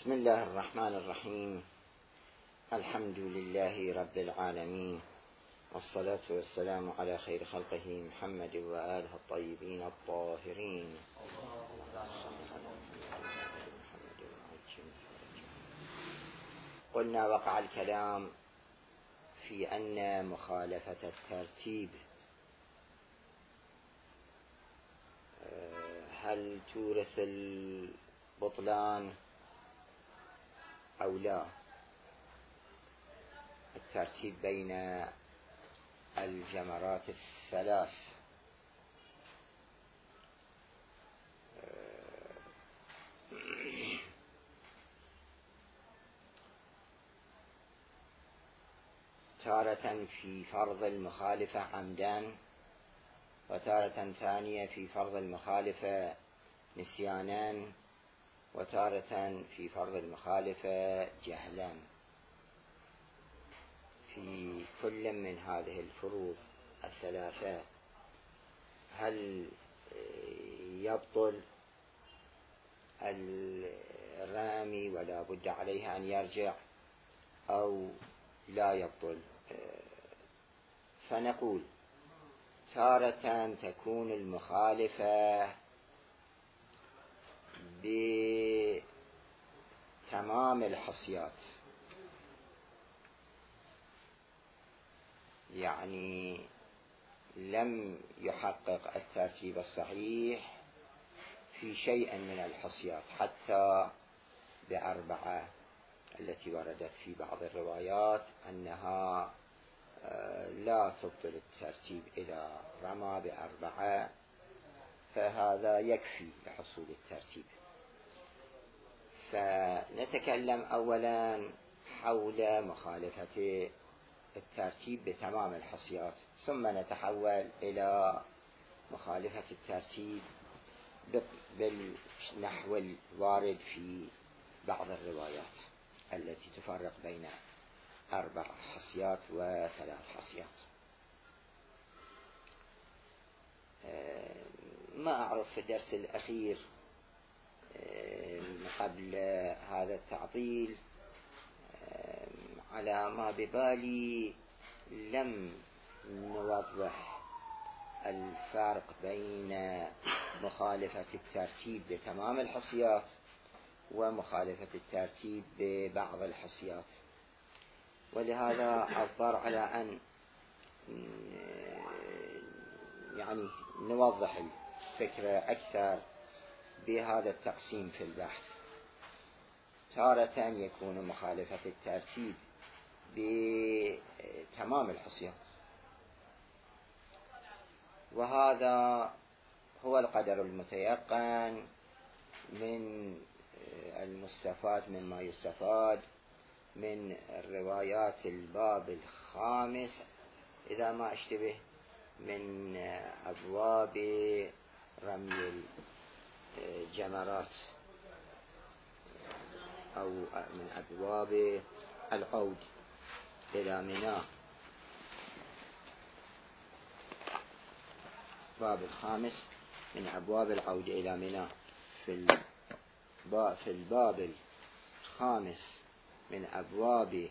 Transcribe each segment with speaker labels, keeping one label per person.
Speaker 1: بسم الله الرحمن الرحيم. الحمد لله رب العالمين، والصلاة والسلام على خير خلقه محمد وآله الطيبين الطاهرين. قلنا وقع الكلام في أن مخالفة الترتيب هل تورث البطلان أو لا؟ الترتيب بين الجمرات الثلاث تارة في فرض المخالفة عمدا، وتارة ثانية في فرض المخالفة نسيانا، وتارة في فرض المخالفة جهلا. في كل من هذه الفروض الثلاثة هل يبطل الرامي ولا بد عليه أن يرجع أو لا يبطل؟ فنقول تارة تكون المخالفة بتمام الحصيات، يعني لم يحقق الترتيب الصحيح في شيء من الحصيات حتى بأربعة التي وردت في بعض الروايات أنها لا تبطل الترتيب إذا رمى بأربعة، فهذا يكفي لحصول الترتيب. فنتكلم أولا حول مخالفة الترتيب بتمام الحصيات، ثم نتحول إلى مخالفة الترتيب بالنحو الوارد في بعض الروايات التي تفرق بين 4 حصيات و3 حصيات. ما أعرف في الدرس الأخير قبل هذا التعطيل على ما ببالي لم نوضح الفرق بين مخالفة الترتيب بتمام الحصيات ومخالفة الترتيب ببعض الحصيات، ولهذا أضطر على أن يعني نوضح الفكرة أكثر بهذا التقسيم في البحث. تارة يكون مخالفة الترتيب بتمام الحصيات، وهذا هو القدر المتيقن من المستفاد مما يستفاد من روايات الباب الخامس إذا ما اشتبه من أبواب رمي الجمرات أو من أبواب العود إلى منى. باب الخامس من أبواب العود إلى منى. في الباب الخامس من أبواب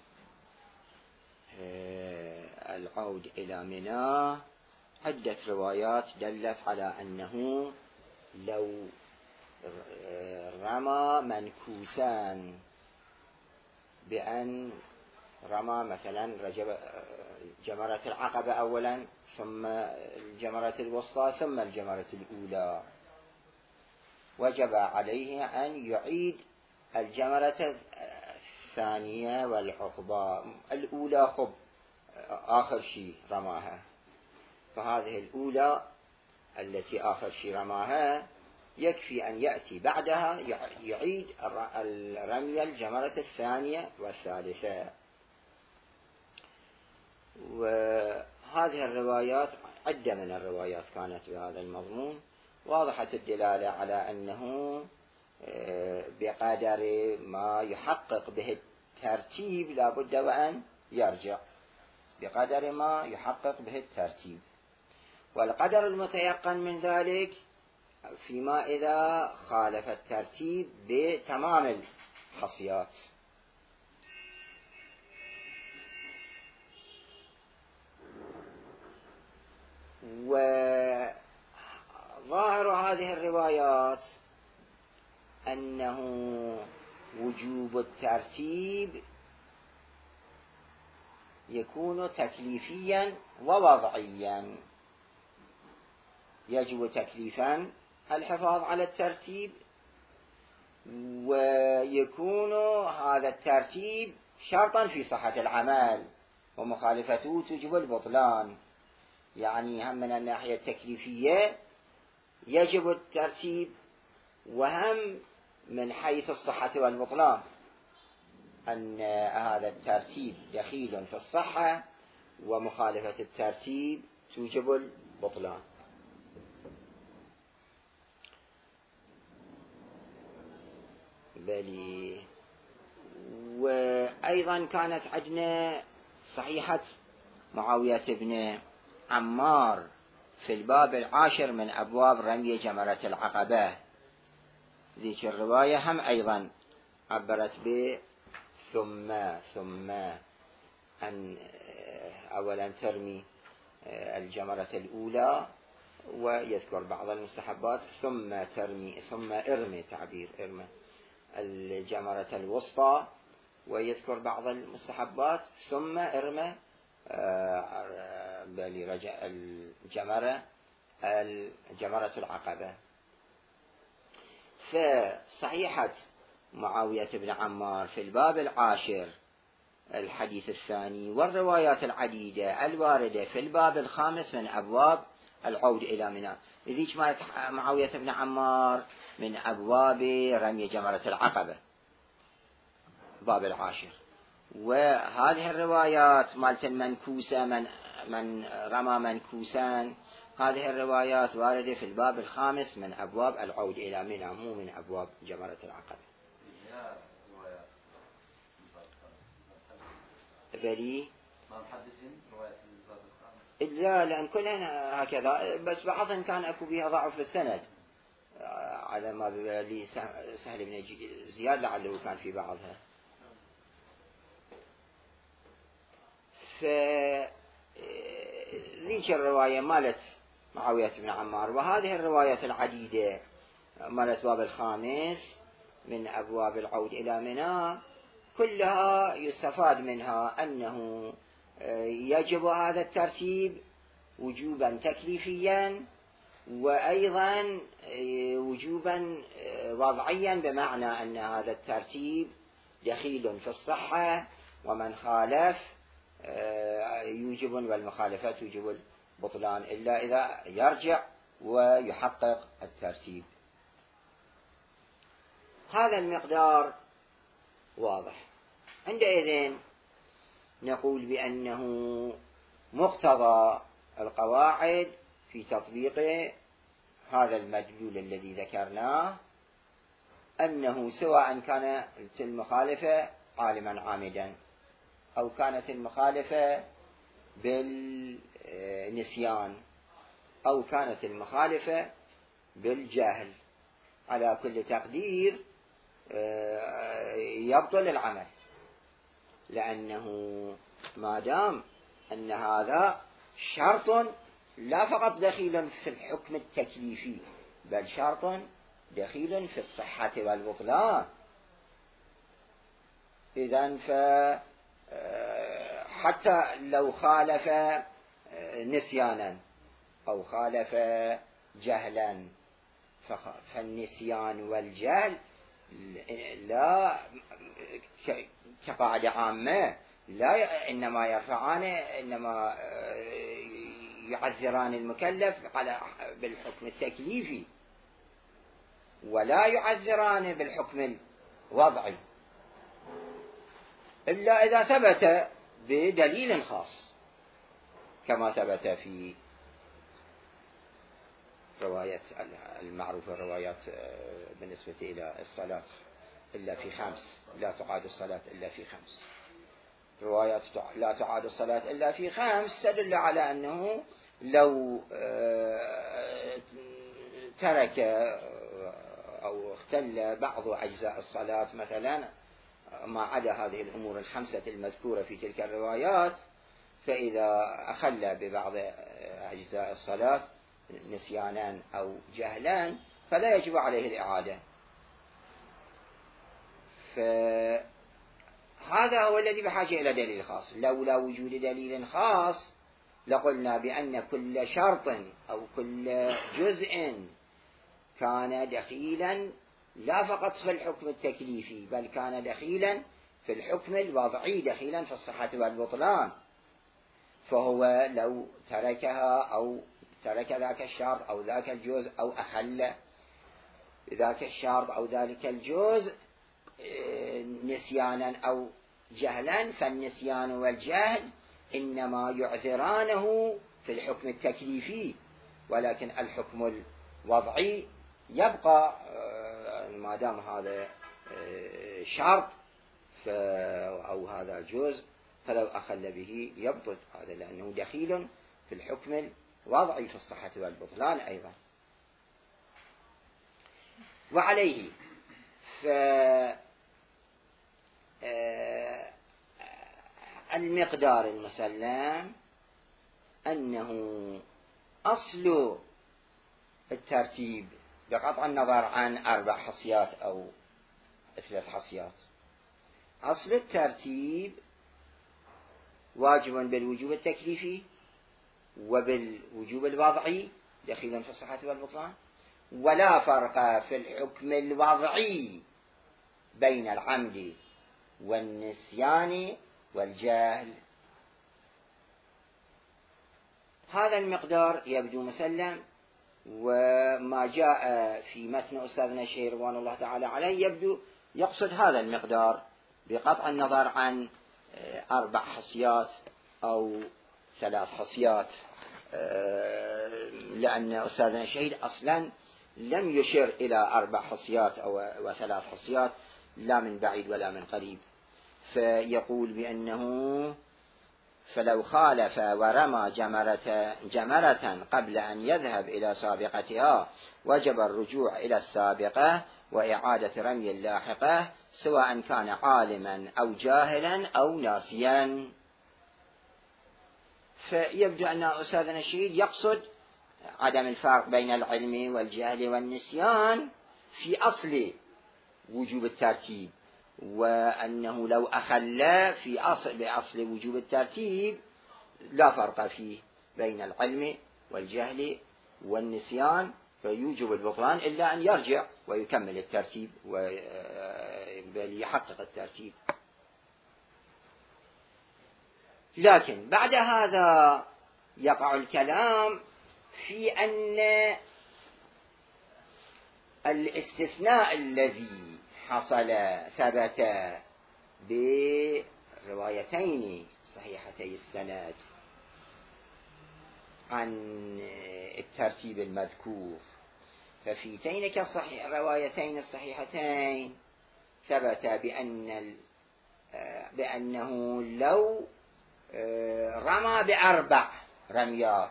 Speaker 1: العود إلى منى عدة روايات دلت على أنه لو رمى منكوسان، بأن رمى مثلا جمرة العقبة أولا ثم الجمرة الوسطى ثم الجمرة الأولى، وجب عليه أن يعيد الجمرة الثانية والعقبة. الأولى خب آخر شيء رماها، فهذه الأولى التي آخر شيء رماها يكفي أن يأتي بعدها يعيد الرمي الجمرة الثانية والثالثة. وهذه الروايات عدة من الروايات كانت بهذا المضمون واضحة الدلالة على أنه بقدر ما يحقق به الترتيب لا بد وأن يرجع، بقدر ما يحقق به الترتيب. والقدر المتيقن من ذلك فيما إذا خالف الترتيب بتمام حصيات. وظاهر هذه الروايات أنه وجوب الترتيب يكون تكليفيا ووضعيا. يجب تكليفا الحفاظ على الترتيب، ويكون هذا الترتيب شرطا في صحة العمل، ومخالفته توجب البطلان. يعني هم من الناحية التكليفية يجب الترتيب، وهم من حيث الصحة والبطلان أن هذا الترتيب دخيل في الصحة، ومخالفة الترتيب توجب البطلان. بلي. وأيضا كانت عندنا صحيحة معاوية بن عمار في الباب 10 من أبواب رمي جمرة العقبة. ذيك الرواية هم أيضا عبرت ثم أن أولا ترمي الجمرة الأولى، ويذكر بعض المستحبات، ثم ارمي الجمرة الوسطى، ويذكر بعض المستحبات، ثم ارمي الجمرة العقبة. فصحيحة معاوية بن عمار في الباب 10 الحديث الثاني، والروايات العديدة الواردة في الباب 5 من أبواب العود إلى منى. ذيك معاوية بن عمار من أبواب رمي جمرة العقبة، باب 10. وهذه الروايات مالت المنكوسة، من رمى منكوسان، هذه الروايات واردة في الباب 5 من أبواب العود إلى منى، مو من أبواب جمرة العقبة. بلي لا، لأن كلها هكذا، بس بعضهم كان أكو بها ضعف في السند، على ما بلي سهل بن زياد لعله كان في بعضها. فذيك الرواية مالت معاوية بن عمار، وهذه الروايات العديدة مالت باب 5 من أبواب العود إلى منى، كلها يستفاد منها أنه يجب هذا الترتيب وجوبا تكليفيا، وأيضا وجوبا وضعيا، بمعنى أن هذا الترتيب دخيل في الصحة، ومن خالف يوجب، والمخالفة توجب البطلان، إلا إذا يرجع ويحقق الترتيب. هذا المقدار واضح. عندئذ نقول بأنه مقتضى القواعد في تطبيق هذا المدلول الذي ذكرناه، أنه سواء كانت المخالفة عالما عامدا، أو كانت المخالفة بالنسيان، أو كانت المخالفة بالجهل، على كل تقدير يبطل العمل، لأنه ما دام أن هذا شرط لا فقط دخيل في الحكم التكليفي، بل شرط دخيل في الصحة والبطلان. إذن حتى لو خالف نسيانا أو خالف جهلا، فالنسيان والجهل لا كقاعدة عامة لا، إنما يعذران المكلف بالحكم التكليفي، ولا يعذران بالحكم الوضعي، إلا إذا ثبت بدليل خاص، كما ثبت في رواية المعروفة، الروايات بالنسبة إلى الصلاة إلا في 5، لا تعاد الصلاة إلا في 5، روايات لا تعاد الصلاة إلا في 5 تدل على أنه لو ترك أو اختل بعض أجزاء الصلاة مثلا ما عدا هذه الأمور الخمسة المذكورة في تلك الروايات، فإذا أخل ببعض أجزاء الصلاة نسيانا أو جهلا فلا يجب عليه الإعادة. فهذا هو الذي بحاجة إلى دليل خاص. لولا وجود دليل خاص لقلنا بأن كل شرط أو كل جزء كان دخيلا لا فقط في الحكم التكليفي بل كان دخيلا في الحكم الوضعي، دخيلا في الصحة والبطلان، فهو لو تركها أو ترك ذاك الشرط أو ذاك الجزء أو أخل ذاك الشرط أو ذلك الجزء نسيانا أو جهلا، فالنسيان والجهل إنما يعذرانه في الحكم التكليفي، ولكن الحكم الوضعي يبقى ما دام هذا شرط أو هذا جزء فلو أخل به يبطل هذا، لأنه دخيل في الحكم الوضعي في الصحة والبطلان أيضا. وعليه المقدار المسلم أنه أصل الترتيب بقطع النظر عن 4 حصيات أو 3 حصيات، أصل الترتيب واجب بالوجوب التكليفي وبالوجوب الوضعي دخيلا في الصحة والبطلان، ولا فرق في الحكم الوضعي بين العمد والنسيان والجهل. هذا المقدار يبدو مسلم، وما جاء في متن أستاذنا الشيخ رضوان الله تعالى عليه يبدو يقصد هذا المقدار بقطع النظر عن 4 حصيات أو 3 حصيات، لأن أستاذنا الشهيد أصلا لم يشر إلى 4 حصيات أو 3 حصيات لا من بعيد ولا من قريب، فيقول بأنه فلو خالف ورمى جمرة قبل أن يذهب إلى سابقتها وجب الرجوع إلى السابقة وإعادة رمي اللاحقة سواء كان عالما أو جاهلا أو ناسيا. فيبدو أن أستاذنا الشهيد يقصد عدم الفرق بين العلم والجهل والنسيان في أصل وجوب الترتيب، وأنه لو أخل في بأصل وجوب الترتيب لا فرق فيه بين العلم والجهل والنسيان فيوجب البطلان إلا أن يرجع ويكمل الترتيب بل يحقق الترتيب. لكن بعد هذا يقع الكلام في أن الاستثناء الذي حصل ثبت بروايتين صحيحتي السند عن الترتيب المذكور، ففي تلك الروايتين الصحيحتين ثبت بأنه لو رمى ب4 رميات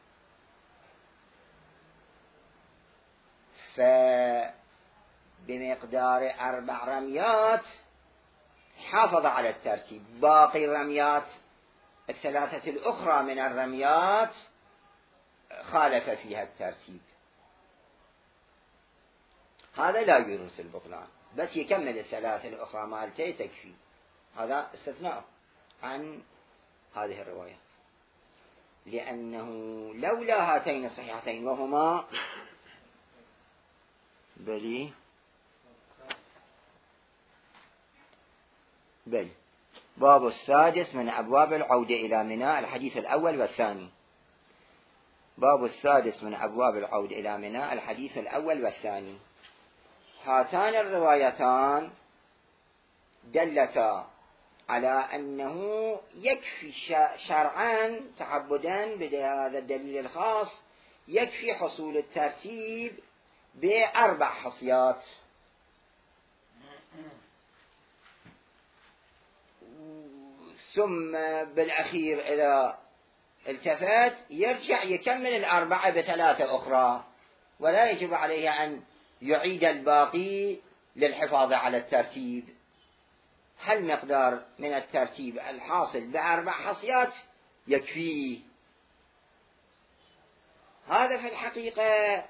Speaker 1: فبمقدار 4 رميات حافظ على الترتيب، باقي الرميات 3 الأخرى من الرميات خالف فيها الترتيب، هذا لا يورث البطلان بس يكمل 3 الأخرى مالته تكفي. هذا استثناء عن هذه الروايات، لأنه لولا هاتين الصحيحتين وهما بل باب السادس من أبواب العودة إلى منى الحديث الأول والثاني. باب السادس من أبواب العودة إلى منى الحديث الأول والثاني. هاتان الروايتان دلتا على أنه يكفي شرعا تعبدا بهذا الدليل الخاص يكفي حصول الترتيب ب4 حصيات، ثم بالأخير إذا التفت يرجع يكمل 4 ب3 أخرى، ولا يجب عليه أن يعيد الباقي للحفاظ على الترتيب. هل مقدار من الترتيب الحاصل ب4 حصيات يكفيه؟ هذا في الحقيقة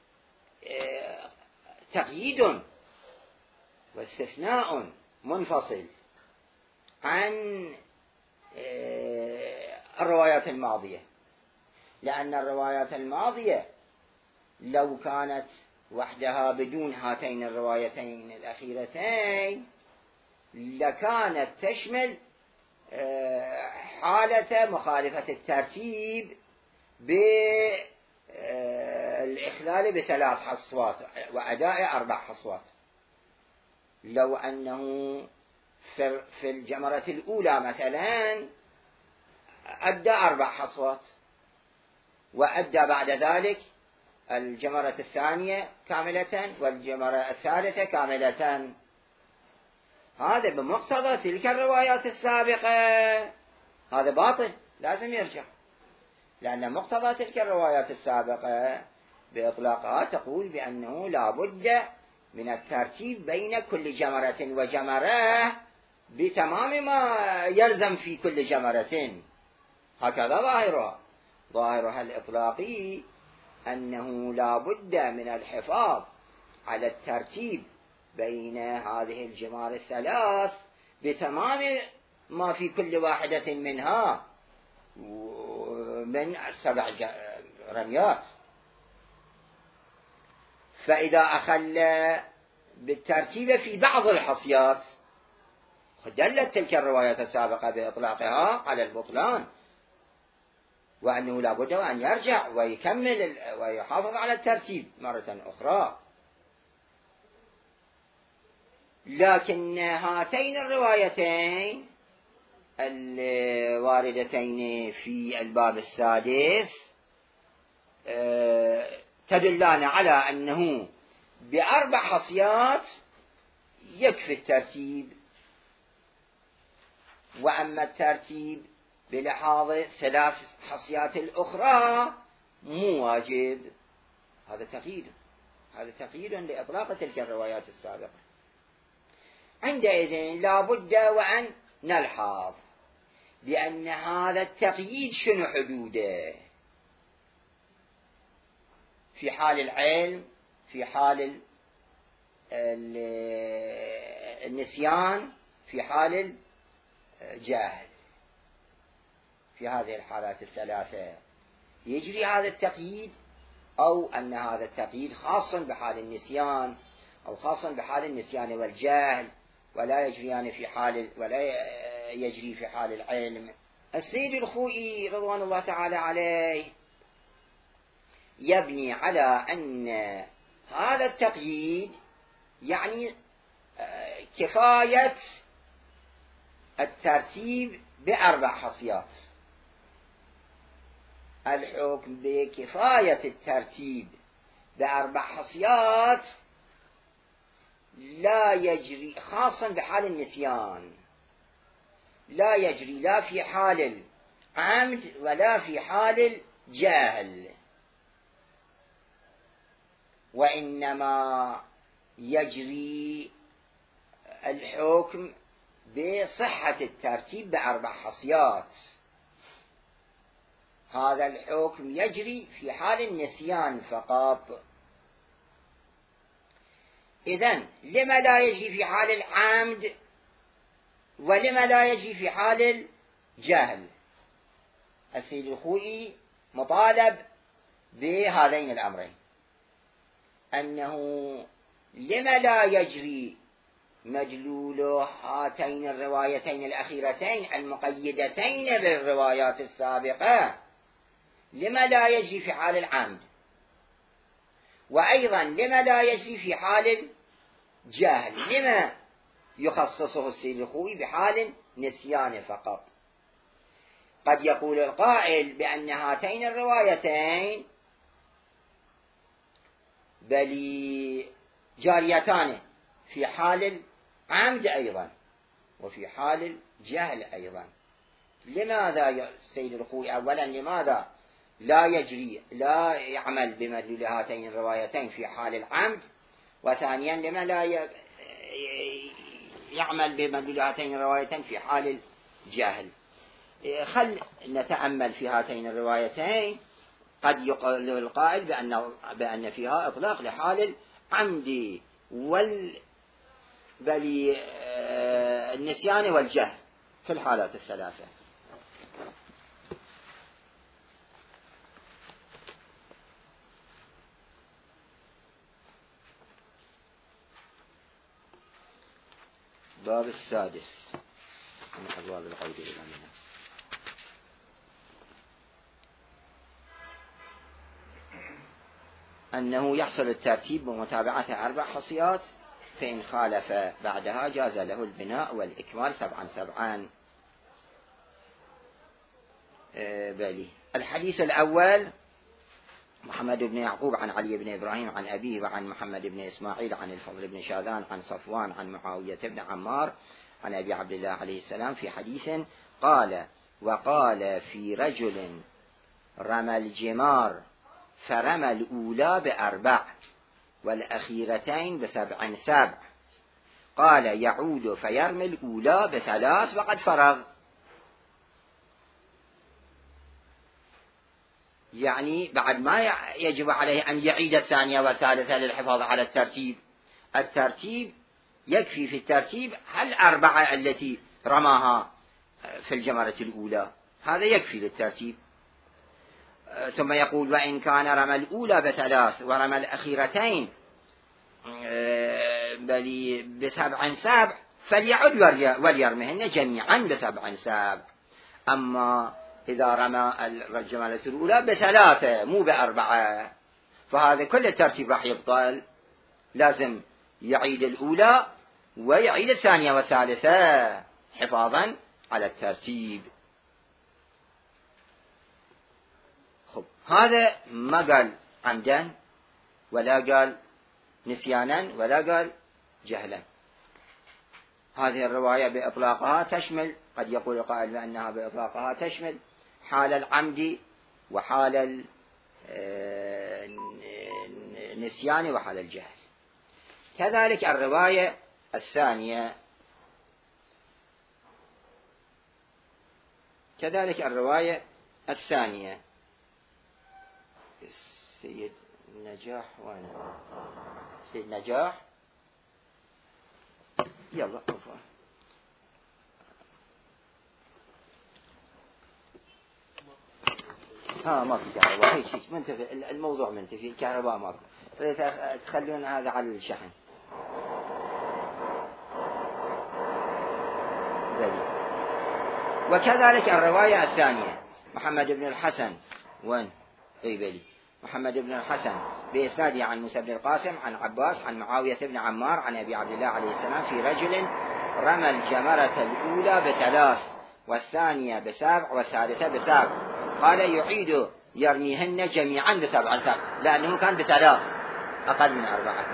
Speaker 1: تقييد واستثناء منفصل عن الروايات الماضية، لأن الروايات الماضية لو كانت وحدها بدون هاتين الروايتين الأخيرتين لكانت تشمل حالة مخالفة الترتيب بالإخلال ب3 حصوات وأداء 4 حصوات. لو أنه في الجمرة الأولى مثلا أدى 4 حصوات وأدى بعد ذلك الجمرة الثانية كاملة والجمرة الثالثة كاملة، هذا بمقتضى تلك الروايات السابقة، هذا باطل، لازم يرجع، لأن مقتضى تلك الروايات السابقة بإطلاقها تقول بأنه لا بد من الترتيب بين كل جمرة وجمرة بتمام ما يلزم في كل جمرة. هكذا ظاهرها الإطلاقي أنه لا بد من الحفاظ على الترتيب بين هذه الجمار الثلاث بتمام ما في كل واحدة منها من 7 رميات. فإذا أخل بالترتيب في بعض الحصيات دلت تلك الروايات السابقة بإطلاقها على البطلان، وأنه لا بد أن يرجع ويكمل ويحافظ على الترتيب مرة أخرى. لكن هاتين الروايتين الواردتين في الباب السادس تدلان على أنه ب4 حصيات يكفي الترتيب، وأما الترتيب بلحاظ 3 حصيات الأخرى مو واجب. هذا تقييد لإطلاق تلك الروايات السابقة. عندئذ لا بد وأن نلحظ بأن هذا التقييد شنو حدوده؟ في حال العلم، في حال النسيان، في حال الجهل. في هذه الحالات الثلاثة يجري هذا التقييد، أو أن هذا التقييد خاص بحال النسيان أو خاص بحال النسيان والجهل، ولا يجري في حال العلم. السيد الخوئي رضوان الله تعالى عليه يبني على أن هذا التقييد يعني كفاية الترتيب ب4 حصيات. الحكم بكفاية الترتيب ب4 حصيات لا يجري، خاصا بحال النسيان، لا يجري لا في حال العمد ولا في حال الجهل، وإنما يجري الحكم بصحة الترتيب ب4 حصيات. هذا الحكم يجري في حال النسيان فقط. إذن لما لا يجري في حال العمد ولما لا يجري في حال الجهل؟ السيد الخوئي مطالب بهذين الأمرين، أنه لما لا يجري مدلول هاتين الروايتين الأخيرتين المقيدتين بالروايات السابقة، لما لا يجري في حال العمد، وأيضا لما لا يجري في حال الجهل؟ لما يخصصه السيد الخوئي بحال نسيان فقط؟ قد يقول القائل بأن هاتين الروايتين بل جاريتان في حال العمد أيضا وفي حال الجهل أيضا. لماذا السيد الخوئي أولا لماذا لا يعمل بمدلول هاتين الروايتين في حال العمد وثانيا لما لا يعمل بمدلول هاتين الروايتين في حال الجاهل. خل نتأمل في هاتين الروايتين. قد يقول القائل بأن فيها إطلاق لحال العمد بل النسيان والجهل في الحالات الثلاثة. باب السادس من أبواب القول بالأمانة. أنه يحصل الترتيب بمتابعة 4 حصيات، فإن خالف بعدها جاز له البناء والإكمال 7 بلي. الحديث الأول: محمد بن يعقوب عن علي بن إبراهيم عن أبيه وعن محمد بن إسماعيل عن الفضل بن شاذان عن صفوان عن معاوية بن عمار عن أبي عبد الله عليه السلام في حديث قال: وقال في رجل رمى الجمار فرمى الأولى ب4 والأخيرتين ب7 قال: يعود فيرمي الأولى ب3 وقد فرغ. يعني بعد ما يجب عليه أن يعيد الثانية والثالثة للحفاظ على الترتيب يكفي في الترتيب 4 التي رماها في الجمرة الأولى، هذا يكفي للترتيب. ثم يقول: وإن كان رمى الأولى ب3 ورمى الأخيرتين بل ب7 فليعد وليرمهن جميعا ب7. أما إذا رمى الجمرة الأولى ب3 مو ب4 فهذا كل الترتيب راح يبطل، لازم يعيد الأولى ويعيد الثانية والثالثة حفاظا على الترتيب. خب، هذا ما قال عمدا ولا قال نسيانا ولا قال جهلا. هذه الرواية بإطلاقها تشمل، قد يقول القائل بأنها بإطلاقها تشمل حال العمد وحال النسيان وحال الجهل. كذلك الرواية الثانية السيد نجاح وانا سيد نجاح يلا ما في كهرباء، هيك شيء منتفي، الموضوع منتفي، الكهرباء ما في، تخلون هذا على الشحن. وكذلك الرواية الثانية: محمد بن الحسن محمد بن الحسن بإسناده عن موسى بن القاسم عن عباس عن معاوية بن عمار عن أبي عبد الله عليه السلام في رجل رمى الجمرة الأولى ب3 والثانية ب7 والثالثة ب7 قال: يعيد يرميهن جميعا ب7 لأنه كان ب3 أقل من 4.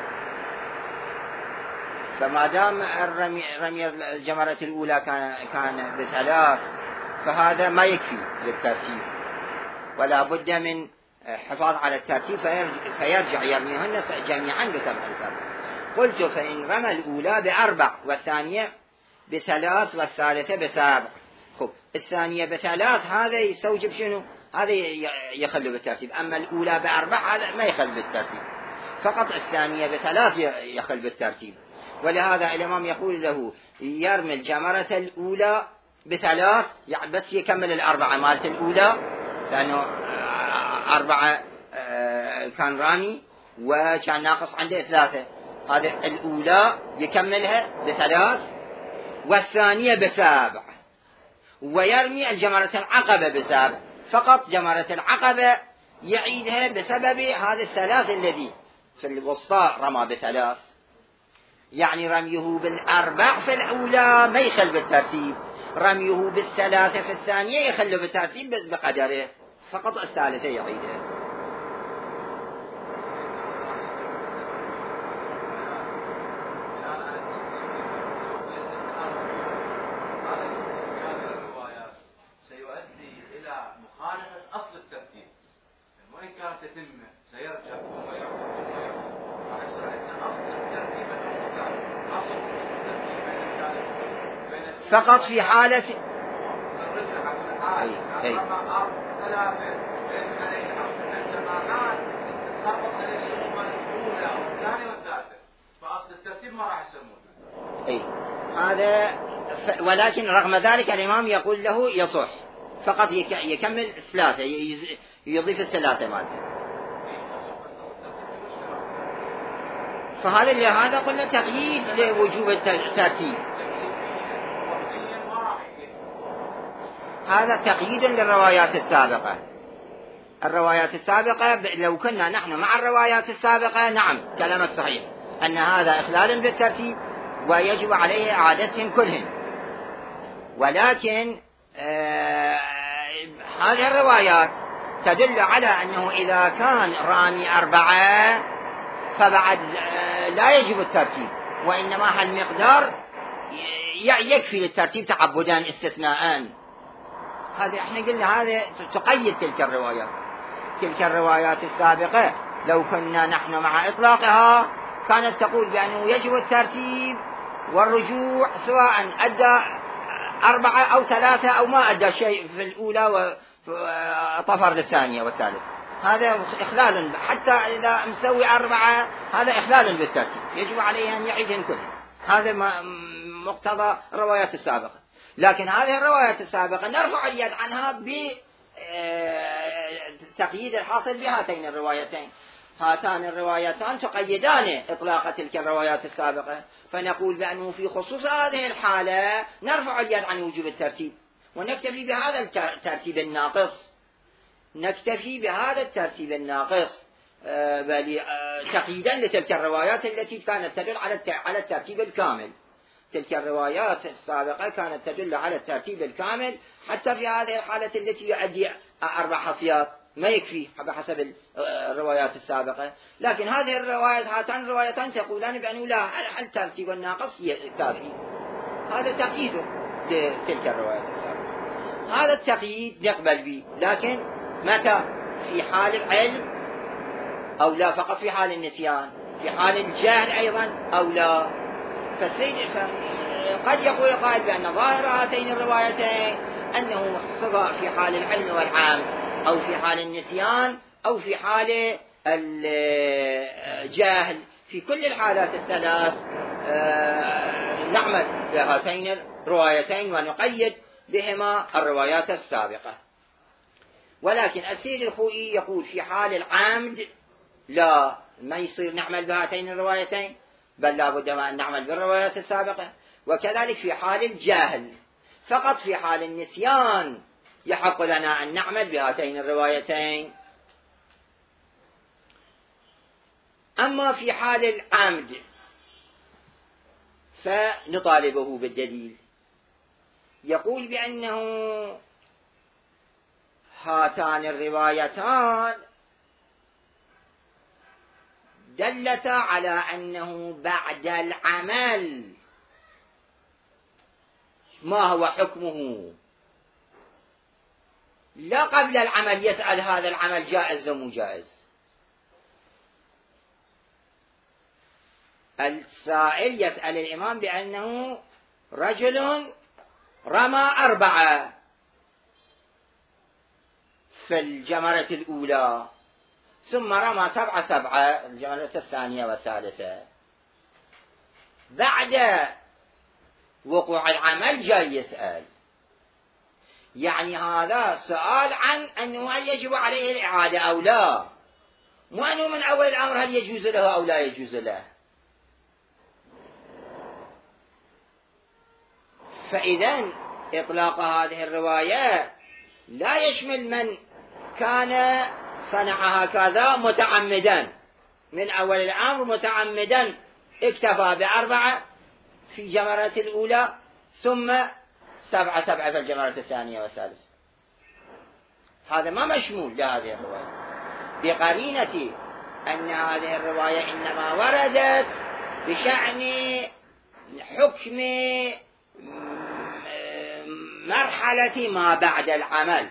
Speaker 1: فما دام رمي الجمرة الأولى كان ب3 فهذا ما يكفي للترتيب، ولا بد من حفاظ على الترتيب فيرجع يرميهن جميعا ب7. قلت: فإن رمى الأولى ب4 والثانية ب3 والثالثة ب7. خب، الثانية ب3 هذا يستوجب شنو؟ هذا يخلو بالترتيب. أما الأولى ب4 هذا ما يخل بالترتيب، فقط الثانية ب3 يخل بالترتيب. ولهذا الإمام يقول له يرمي الجمرة الأولى ب3 يعني بس يكمل 4 مالت الأولى، لأنه 4 كان رامي وكان ناقص عنده 3. هذا الأولى يكملها ب3 والثانية ب7 ويرمي الجمرة العقبة ب7. فقط جمرة العقبة يعيدها بسبب هذا 3 الذي في الوسطى رمى ب3. يعني رميه ب4 في الأولى ما يخل بالترتيب، رميه ب3 في الثانية يخل بالترتيب بقدره، فقط الثالثة يعيدها.
Speaker 2: سيؤدي إلى مخالفة أصل الترتيب، وإن كانت تتم سيرجع ثم يعود ثم يعود، راح يصير عندنا أصل
Speaker 1: فقط في حالة
Speaker 2: فأصل الترتيب ما راح يسمونه.
Speaker 1: هذا ولكن رغم ذلك الإمام يقول له يصح، فقط يكمل ثلاثة، يضيف الثلاثة مالته. هذا قلنا تقييد لوجوب الترتيب، هذا تقييد للروايات السابقة. الروايات السابقة لو كنا نحن مع الروايات السابقة نعم كلامك صحيح أن هذا إخلال بالترتيب ويجب عليه إعادتهم كلهم، ولكن هذه الروايات تدل على أنه إذا كان رامي 4 فبعد لا يجب الترتيب، وإنما المقدار يكفي للترتيب تعبدان استثناءان. هذا احنا قلنا هذا تقيد تلك الروايات السابقة لو كنا نحن مع إطلاقها كانت تقول بأنه يجب الترتيب والرجوع سواء أدى 4 أو 3 أو ما أدى شيء في الأولى وطفر للثانية والثالثة. هذا إخلال، حتى إذا مسوي 4 هذا إخلال بالترتيب، يجب عليه أن يعيدهم كلهم. هذا مقتضى الروايات السابقة. لكن هذه الروايات السابقة نرفع اليد عنها بتقييد الحاصل بهاتين الروايتين. هاتان الروايتان تقيدان إطلاق تلك الروايات السابقة، فنقول بأنه في خصوص هذه الحالة نرفع اليد عن وجوب الترتيب ونكتفي بهذا الترتيب الناقص، تقييدا لتلك الروايات التي كانت تدل على الترتيب الكامل. تلك الروايات السابقة كانت تدل على الترتيب الكامل حتى في هذه الحالة التي يؤدي 4 حصيات ما يكفي بحسب الروايات السابقة. لكن هذه هاتان الروايتان تقولان بأنه لا، الترتيب الناقص كافي. هذا تقييد لتلك الروايات السابقة، هذا التقييد نقبل به. لكن متى؟ في حال العلم أو لا؟ فقط في حال النسيان؟ في حال الجهل أيضا أو لا؟ قد يقول قائل بأن ظاهر هاتين الروايتين أنه صدى في حال العلم والعام أو في حال النسيان أو في حال الجهل. في كل الحالات الثلاث نعمل بهاتين الروايتين ونقيد بهما الروايات السابقة. ولكن السيد الخوئي يقول في حال العمد لا، ما يصير نعمل بهاتين الروايتين، بل لا بد أن نعمل بالروايات السابقة. وكذلك في حال الجهل، فقط في حال النسيان يحق لنا أن نعمل بهاتين الروايتين. أما في حال العمد فنطالبه بالدليل. يقول بأنه هاتان الروايتان دلتا على أنه بعد العمل ما هو حكمه، لا قبل العمل يسأل هذا العمل جائز أو مو جائز. السائل يسأل الإمام بأنه رجل رمى 4 في الجمرة الأولى، ثم رمى 7 الجمرة الثانية والثالثة. بعد وقوع العمل جاي يسأل، يعني هذا سؤال عن أنه هل يجب عليه الإعادة أو لا، مو أنه من أول الأمر هل يجوز له أو لا يجوز له. فإذا إطلاق هذه الرواية لا يشمل من كان صنع هكذا متعمدا من أول الأمر، متعمدا اكتفى ب4 في الجمرة الأولى ثم 7 في الجمرة الثانية والثالثة. هذا ما مشمول بهذه الرواية، بقرينة أن هذه الرواية إنما وردت بشأن حكم مرحلة ما بعد العمل.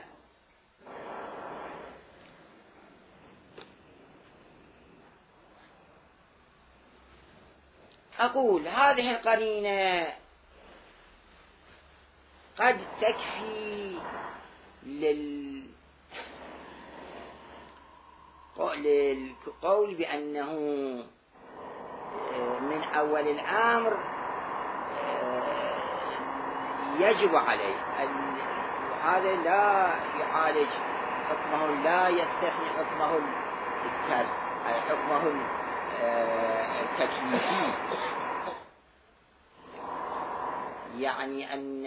Speaker 1: أقول هذه القرينة قد تكفي للقول بأنه من أول الأمر يجب عليه، هذا لا يعالج حكمه، لا يستثني حكمه التكليفي. يعني أن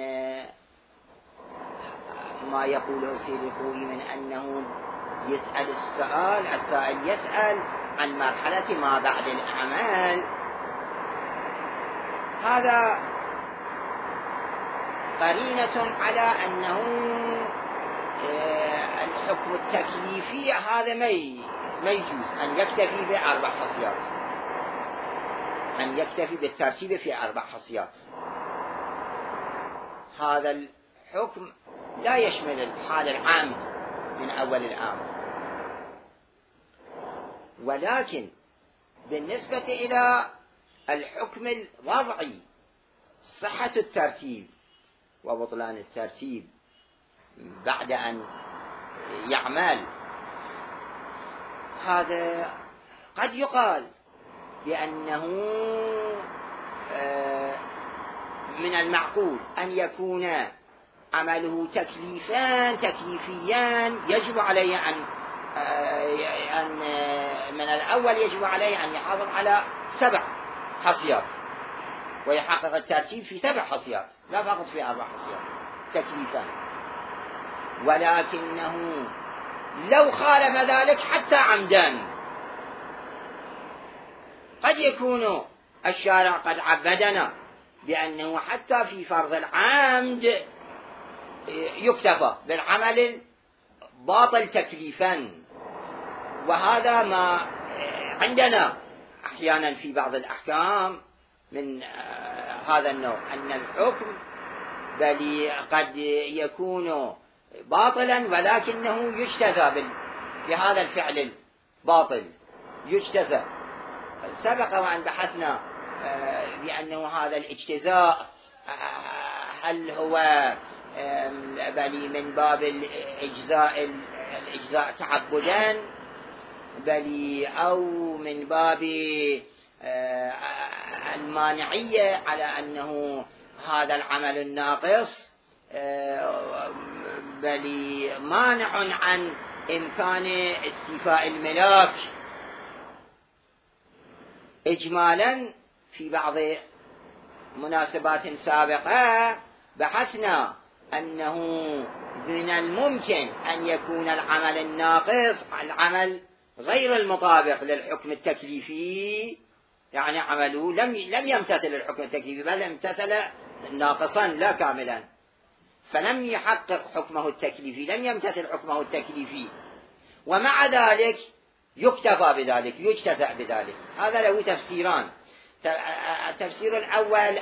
Speaker 1: ما يقوله سيد الخوئي من أنه يسأل السائل يسأل عن مرحلة ما بعد الأعمال، هذا قرينة على أنه الحكم التكليفي هذا ما يجوز أن يكتفي بأربع خصيات، أن يكتفي بالترتيب في أربع خصيات. هذا الحكم لا يشمل الحال العام من أول الأمر، ولكن بالنسبة إلى الحكم الوضعي صحة الترتيب وبطلان الترتيب بعد أن يعمل، هذا قد يقال بأنه من المعقول أن يكون عمله تكليفيا يجب عليه أن من الأول يجب عليه أن يحافظ على 7 خصيات ويحقق الترتيب في 7 خصيات، لا فقط في 4 خصيات تكليفا. ولكنه لو خالف ذلك حتى عمدا، قد يكون الشارع قد عبدنا بأنه حتى في فرض العمد يكتفى بالعمل الباطل تكليفا، وهذا ما عندنا أحيانا في بعض الأحكام من هذا النوع، أن الحكم بل قد يكون باطلا ولكنه يجتزى بهذا الفعل الباطل يجتزى. سبق وأن بحثنا بأنه هذا الاجتزاء هل هو بل من باب الإجزاء تعبدا بل أو من باب المانعية على أنه هذا العمل الناقص بل مانع عن إمكان استيفاء الملاك. إجمالا في بعض مناسبات سابقة بحثنا أنه من الممكن أن يكون العمل الناقص العمل غير المطابق للحكم التكليفي، يعني عمله لم يمتثل الحكم التكليفي بل امتثل ناقصا لا كاملا، فلم يحقق حكمه التكليفي، لم يمتثل حكمه التكليفي، ومع ذلك يكتفى بذلك يجتزأ بذلك. هذا له تفسيران. التفسير الأول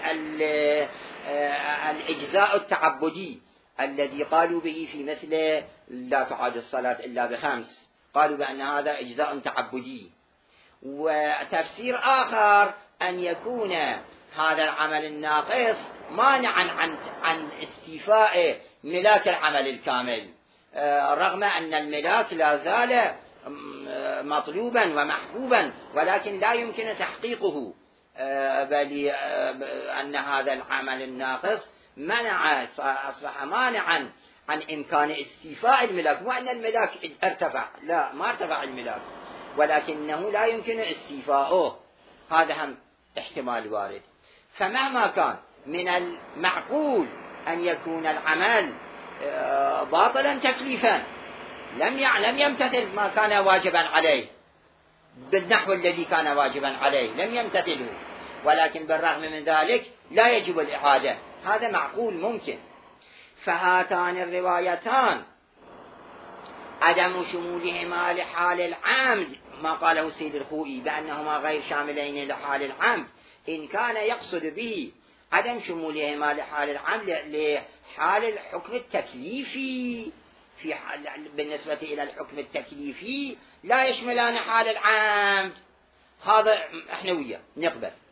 Speaker 1: الإجزاء التعبدي الذي قالوا به في مثل لا تعاد الصلاة إلا ب5، قالوا بأن هذا إجزاء تعبدي. وتفسير آخر أن يكون هذا العمل الناقص مانعا عن استيفاء ملاك العمل الكامل، رغم أن الملاك لا زال مطلوبا ومحبوبا ولكن لا يمكن تحقيقه، بل أن هذا العمل الناقص أصبح مانعا عن إمكان استيفاء الملاك، وأن الملاك ارتفع، لا ما ارتفع الملاك ولكنه لا يمكن استيفاؤه. هذا هم احتمال وارد. فمهما كان من المعقول أن يكون العمل باطلا تكليفا لم يمتثل ما كان واجبا عليه بالنحو الذي كان واجبا عليه، لم يمتثله، ولكن بالرغم من ذلك لا يجب الإعادة، هذا معقول ممكن. فهاتان الروايتان عدم شمولهما لحال العمد، ما قاله السيد الخوئي بأنهما غير شاملين لحال العمد، إن كان يقصد به عدم شمولهما لحال العمد لحال الحكم التكليفي، بالنسبة إلى الحكم التكليفي لا يشملان حال العمد، هذا احنا وياه نقبل،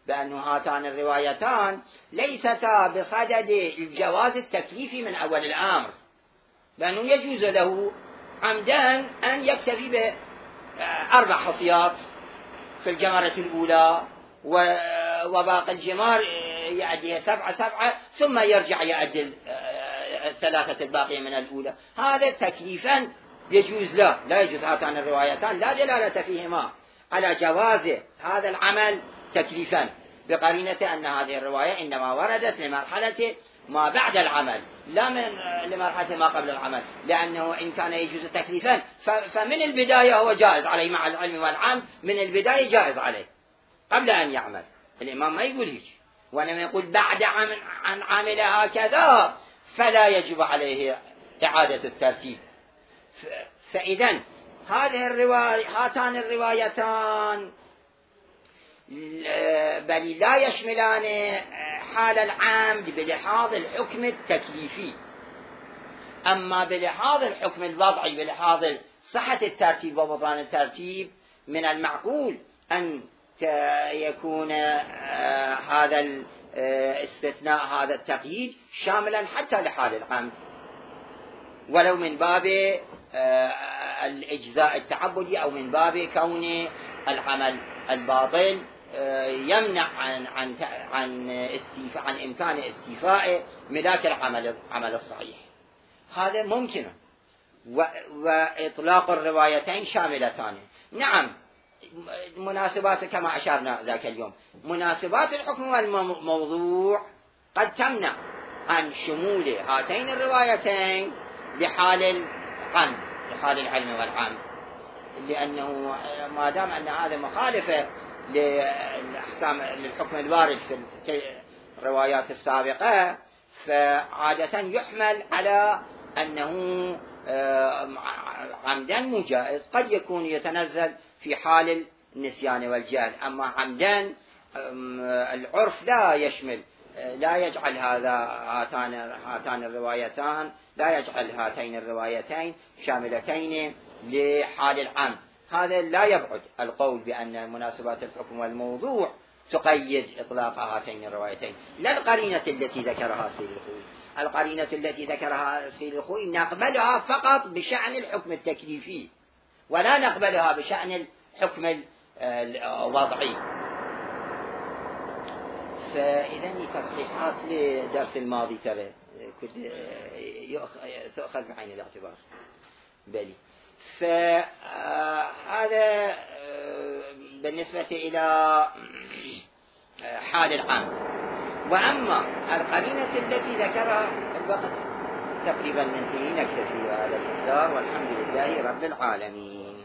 Speaker 1: بأن هاتان الروايتان ليستا بصدد الجواز التكليفي من أول الأمر، لأنه يجوز له عمدا أن يكتفي ب4 حصيات في الجمرة الأولى وباقي الجمار يؤديها 7 ثم يرجع يؤدي 3 الباقية من الأولى. هذا تكليفا يجوز له، لا يجوز. هاتان الروايتان لا دلالة فيهما على جواز هذا العمل تكليفا، بقرينة أن هذه الرواية إنما وردت لمرحلة ما بعد العمل لا لمرحلة ما قبل العمل، لأنه إن كان يجوز تكليفا فمن البداية هو جائز عليه مع العلم والعام، من البداية جائز عليه قبل أن يعمل. الإمام ما يقول هيك، وإنما يقول بعد أن عمل هكذا فلا يجب عليه إعادة الترتيب. فإذن هاتان الروايتان بل لا يشملان حال العمد بلحاظ الحكم التكليفي، أما بلحاظ الحكم الوضعي بلحاظ صحة الترتيب وبطلان الترتيب من المعقول أن يكون هذا الاستثناء هذا التقييد شاملا حتى لحال العمد، ولو من باب الإجزاء التعبدي أو من باب كون العمل الباطل يمنع عن إمكان استيفاء ملاك العمل الصحيح. هذا ممكن، وإطلاق الروايتين شاملتان. نعم، مناسبات كما أشارنا ذاك اليوم، مناسبات الحكم والموضوع قد تمنع عن شمول هاتين الروايتين لحال العلم، لحال العلم والعام، لأنه ما دام أن هذا مخالفة للأحكام للحكم الوارد في الروايات السابقة، فعادة يحمل على أنه عمدا مجائز، قد يكون يتنزل في حال النسيان والجهل. أما عمدا العرف لا يشمل، لا يجعل هاتان الروايتان، لا يجعل هاتين الروايتين شاملتين لحال العام. هذا لا يبعد القول بأن مناسبات الحكم والموضوع تقيد إطلاق هاتين الروايتين، لا القرينة التي ذكرها سيد الخوئي. القرينة التي ذكرها سيد الخوئي نقبلها فقط بشأن الحكم التكليفي، ولا نقبلها بشأن الحكم الوضعي. فإذا تصحيحات لدرس الماضي ترى تؤخذ بعين الاعتبار. بلي، فهذا بالنسبة إلى حال العام. وأما القرينة التي ذكرها الوقت تقريبا منتهي، نكتفي بهذا المقدار، والحمد لله رب العالمين.